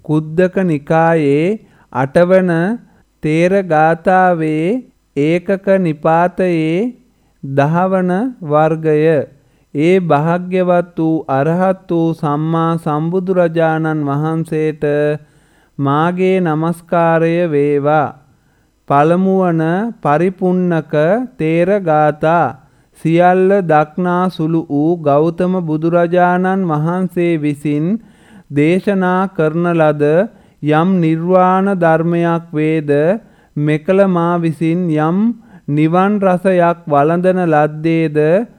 කුද්දක නිකායේ 8 වන තේර ගාථාවේ ඒකක නිපාතයේ 10 වන වර්ගය. ඒ භාග්‍යවත් වූ අරහත් වූ සම්මා සම්බුදුරජාණන් වහන්සේට මාගේ නමස්කාරය වේවා. පළමුවන පරිපුන්නක තේර ගාථා. සියල්ල දක්නා සුළු වූ ගෞතම බුදුරජාණන් වහන්සේ විසින් දේශනා කරන ලද යම් නිර්වාණ ධර්මයක් වේද මෙකල මා විසින් යම් නිවන් රසයක් වළඳන ලද්දේද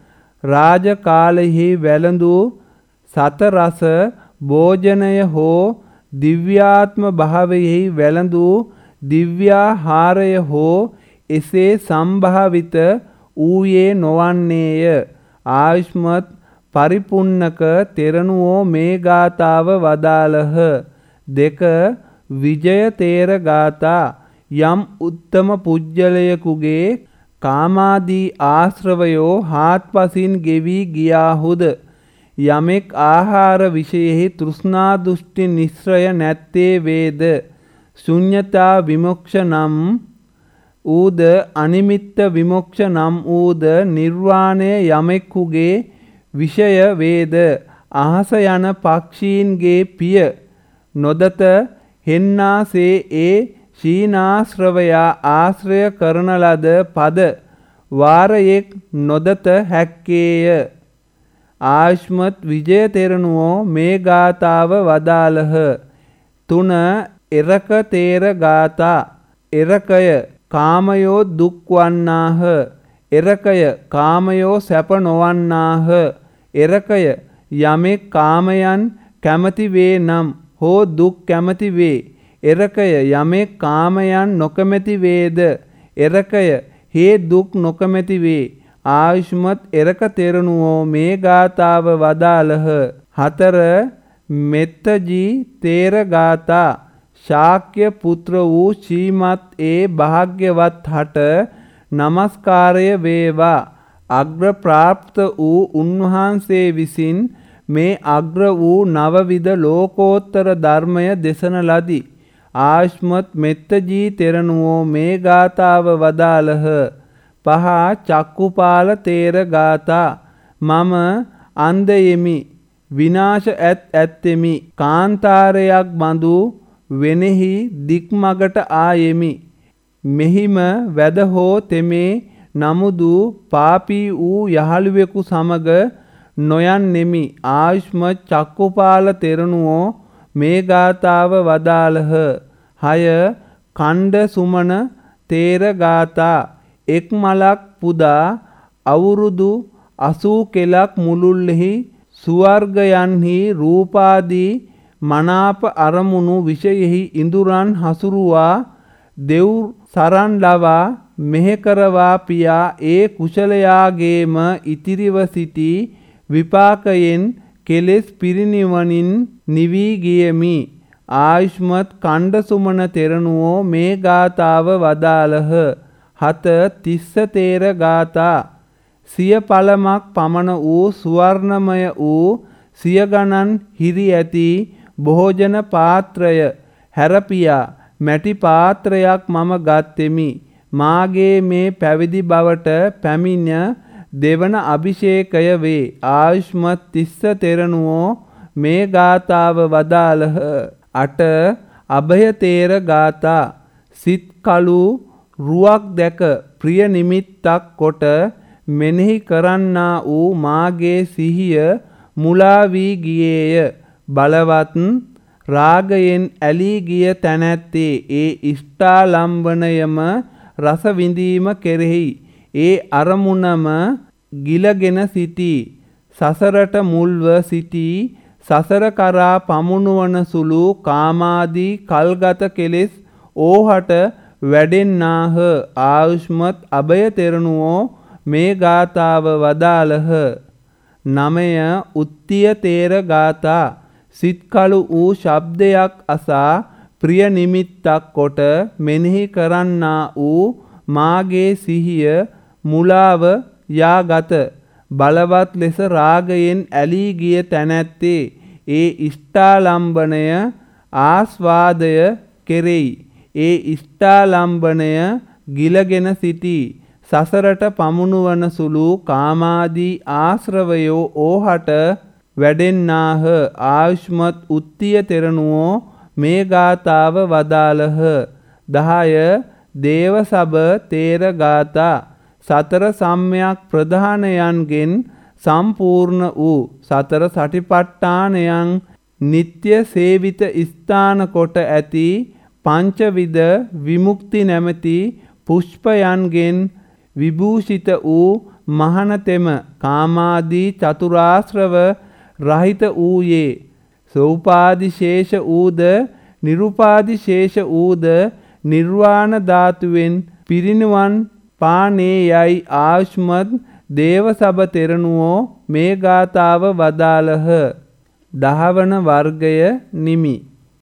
රාජ කාලෙහි වැළඳු සත රස භෝජනය හෝ දිව්‍යාත්ම භාවයෙහි වැළඳු දිව්‍යාහාරය හෝ එසේ සම්භාවිත ඌයේ නොවන්නේය. ආයුෂ්මත් පරිපුන්නක තෙරණුවෝ මේ ගාථාව වදාළහ. 2 විජය තේර ගාථා. යම් උත්තම පුජ්‍යලයකුගේ කාමාදී ආශ්‍රවයෝ හාත්පසින් ගෙවි ගියාහුද යමෙක් ආහාර විෂයෙහි තෘෂ්ණා දෘෂ්ටි නිස්සය නැත්තේ වේද ශුන්‍යතා විමුක්ෂ නම් ඌද අනිමිත්ත විමුක්ෂ නම් ඌද නිර්වාණය යමෙකුගේ විෂය වේද අහස යන පක්ෂීන්ගේ පිය නොදත හෙන්නාසේ ඒ ශීනාශ්‍රවයා ආශ්‍රය කරන ලද පද වාරයෙක් නොදත හැක්කේය. ආයුෂ්මත් විජය තෙරණුවෝ මේ ගාථාව වදාළහ. 3 එරක තේර ගාථා. එරකය කාමයෝ දුක් වන්නාහ. එරකය කාමයෝ සැප නොවන්නාහ. එරකය යමෙක් කාමයන් කැමති වේ නම් හෝ දුක් කැමති වේ. එරකය යමෙක් කාමයන් නොකමැති වේද එරකය හේ දුක් නොකමැති වේ. ආයුෂ්මත් එරක තෙරණුවෝ මේ ගාථාව වදාළහ. 4 මෙත්තජී තේර ගාථා. ශාක්‍ය පුත්‍ර වූ ශ්‍රීමත් ඒ භාග්‍යවත් හට නමස්කාරය වේවා. අග්‍ර ප්‍රාප්ත වූ උන්වහන්සේ විසින් මේ අග්‍ර වූ නවවිධ ලෝකෝත්තර ධර්මය දෙසන ලදී. ආයුෂ්මත් මෙත්තජී තෙරණුවෝ මේ ගාථාව වදාළහ. 5 චක්කුපාල තේර ගාථා. මම අන්ධයෙමි විනාශ ඇත්තෙමි කාන්තාරයක් බඳු වෙනෙහි දික්මගට ආයෙමි. මෙහිම වැද හෝ තෙමේ නමුදු පාපී වූ යහළුවෙකු සමග නොයන්නෙමි. ආයුෂ්මත් චක්කුපාල තෙරණුවෝ මේ ගාථාව වදාළහ. 6 කණ්ඩ සුමන තේර ගාථා. එක් මලක් පුදා අවුරුදු 80 කෙලක් මුළුල්ලෙහි සුවර්ගයන්හි රූපාදී මනාප අරමුණු විෂයෙහි ඉඳුරන් හසුරුවා දෙව් සරන් ලවා මෙහෙකරවා පියා ඒ කුශලයාගේම ඉතිරිව සිටි විපාකයෙන් කෙලෙස් පිරිනිවනින් නිවී ගියමි. ආයුෂ්මත් කණ්ඩ සුමන තෙරණුවෝ මේ ගාථාව වදාළහ. 7 තිස්ස තේර ගාථා. සිය පළමක් පමණ වූ සුවර්ණමය වූ සිය ගණන් හිරි ඇති භෝජන පාත්‍රය හැරපියා මැටි පාත්‍රයක් මම ගත්තෙමි. මාගේ මේ පැවිදි බවට පැමිණ දෙවන අභිෂේකය වේ. ආයුෂ්මත් තිස්ස තෙරණුවෝ මේ ගාථාව වදාළහ. 8 අභය තේර ගාථා. සිත් කළු රුවක් දැක ප්‍රිය නිමිත්තක් කොට මෙනෙහි කරන්නා වූ මාගේ සිහිය මුලා වී ගියේය. බලවත් රාගයෙන් ඇලී ගිය තැනැත්තේ ඒ ඉෂ්ඨාලම්බනයම රස විඳීම කෙරෙහි ඒ අරමුණම ගිලගෙන සිටී. සසරට මුල්ව සිටී සසර කරා පමුණුවන සුළු කාමාදී කල්ගත කෙලෙස් ඕහට වැඩෙන්නාහ. ආයුෂ්මත් අභය තෙරණුවෝ මේ ගාථාව වදාළහ. 9 උත්තිය තේර ගාථා. සිත් කළු වූ ශබ්දයක් අසා ප්‍රිය නිමිත්තක් කොට මෙනෙහි කරන්නා වූ මාගේ සිහිය මුලාව යාගත. බලවත් ලෙස රාගයෙන් ඇලී ගිය තැනැත්තේ ඒ ඉෂ්ඨාලම්බනය ආස්වාදය කෙරෙයි. ඒ ඉෂ්ඨාලම්බණය ගිලගෙන සිටී. සසරට පමුණුවන සුළු කාමාදී ආශ්‍රවයෝ ඕහට වැඩෙන්නාහ. ආයුෂ්මත් උත්තිය තෙරණුවෝ මේ ගාථාව වදාළහ. 10 දේවසබ තේර ගාථා. සතර සම්‍යක් ප්‍රධානයන්ගෙන් සම්පූර්ණ වූ සතර සටිපට්ඨානයන් නිත්‍ය සේවිත ස්ථාන කොට ඇති පංචවිධ විමුක්ති නැමැති පුෂ්පයන්ගෙන් විභූෂිත වූ මහනතෙම කාමාදී චතුරාශ්‍රව රහිත වූයේ සෝපාදිශේෂ ඌද නිරුපාදිශේෂ ඌද නිර්වාණ ධාතුවෙන් පිරිනිවන් පානේ යයි ආයුෂ්මත් දේවසබ තෙරණුවෝ මේ ගාථාව වදාළහ. 10 වන වර්ගය නිමි.